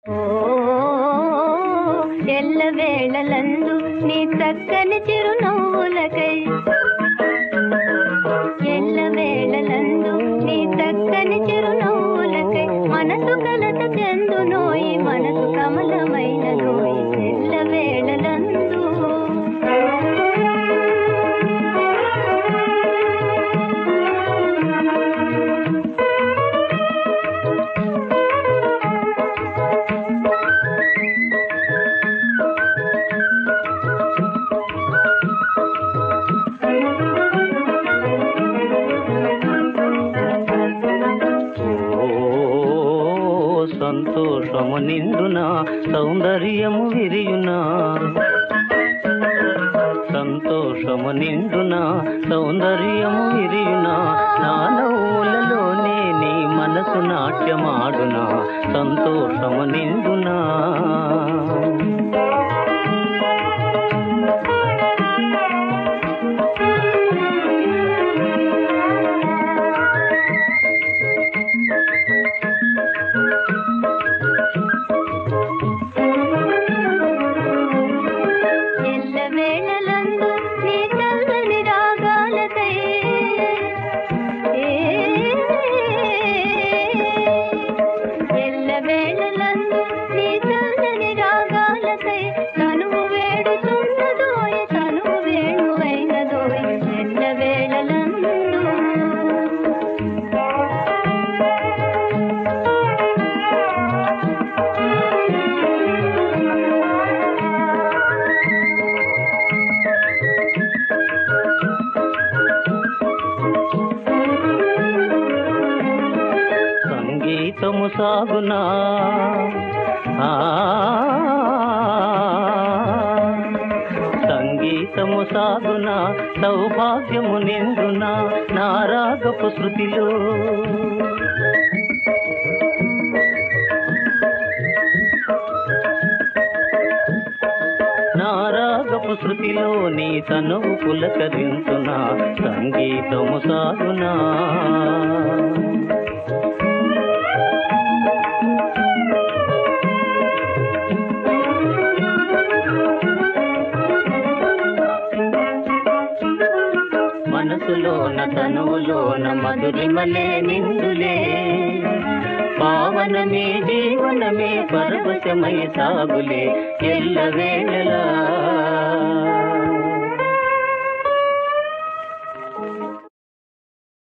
ఓ ఎల్లవేళలందు నీ చక్కని చిరునవ్వులకై, ఎల్లవేళలందు నీ చక్కని చిరునవ్వులకై మనసు కలత చెందునోయి, మనసు కమలమైనదోయి ఎల్లవేళలందు. సంతోషము నిండునా సౌందర్యము విరియునా, సంతోషము నిండునా సౌందర్యము విరియునా, నా నవ్వులలోనే నీ మనసు నాట్యమాడునా, సంతోషము నిండునా. సంగీతము సాగునా సంగీతము సాగునా సౌభాగ్యము నిండునా, నా రాగపు శృతిలో నారాగపు శృతిలో నీ తనువు పులకరించునా, సంగీతము సాగునా. మనసులోన తనువులోన మధురిమలే నిందులే, పావనమే జీవనమే పరవశమై సాగులే ఎల్లవేళలా.